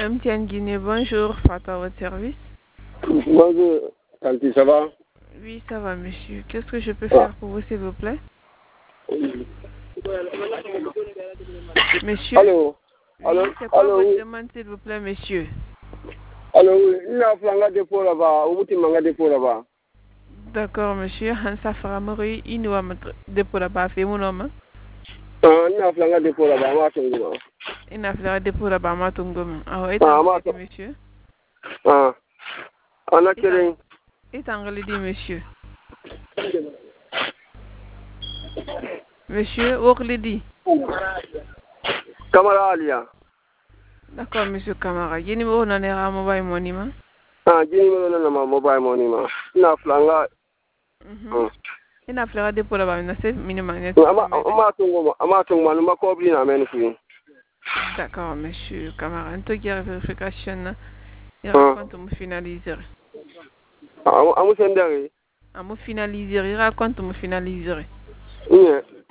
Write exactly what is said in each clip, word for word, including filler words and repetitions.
M T N Guinée, bonjour, Fata, votre service. Bonjour, Tanti, ça va? Oui, ça va, monsieur. Qu'est-ce que je peux faire pour vous, s'il vous plaît? Monsieur? Allô? Allô? Oui, c'est quoi Allô, votre oui. demande, s'il vous plaît, monsieur? Allô, oui. Il y a un flanga dépôt là-bas, ou tu m'as dépôt là-bas. D'accord, monsieur. Hansa Faramori, il nous a dépôt là-bas, fait mon nom. Ah, il y a un flanga dépôt là-bas, moi, c'est moi. Il a fait un dépôt là-bas, ma tungum. Ah, oui, Ah, moi, dit, monsieur. Ah. On a quel Et t'en dit, monsieur. Monsieur, où le dit? Kamara Alia. D'accord, monsieur Kamara. Il y a un numéro dans le mobile money, ma? Ah, j'ai un numéro dans le mobile money, ma. Il y a un flanga. Il a fait un dépôt là-bas, il a fait minimum. D'accord, monsieur Kamara. Un truc qui a vérification, il raconte me finaliser. Ah, on s'endert. À me finaliser, il raconte me finaliser. Oui.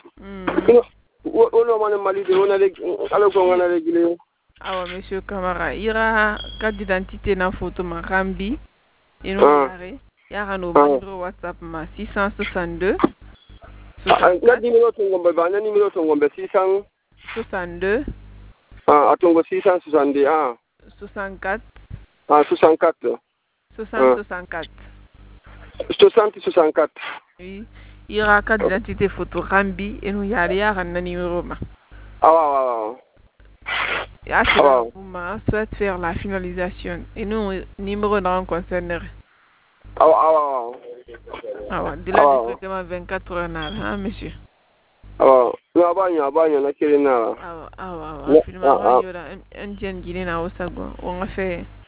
On a malide, on a les, alors qu'on a les. Ah, monsieur Kamara, il y a carte d'identité dans la photo, ma Rambi. Et nous, il y a un numéro WhatsApp, ma six cent soixante-deux. soixante-deux. soixante-deux. Ah, attends, six cent soixante-deux. Ah. soixante-quatre. Ah, soixante-quatre. soixante soixante-quatre. soixante soixante-quatre. Oui. Il y a carte d'identité photo Rambi et nous, il y a un numéro, ma. Ah, ouais, ouais. Et à ce moment, souhaite faire la finalisation. Et nous, numéro dans le concerné. Ah, ah, ah, ouais. De là, directement vingt-quatre heures, hein, monsieur. Ah, non, ah, bah, ah, bah, ah, ah, ah, ah, ah, finalement, il y a un Guinée, on a fait.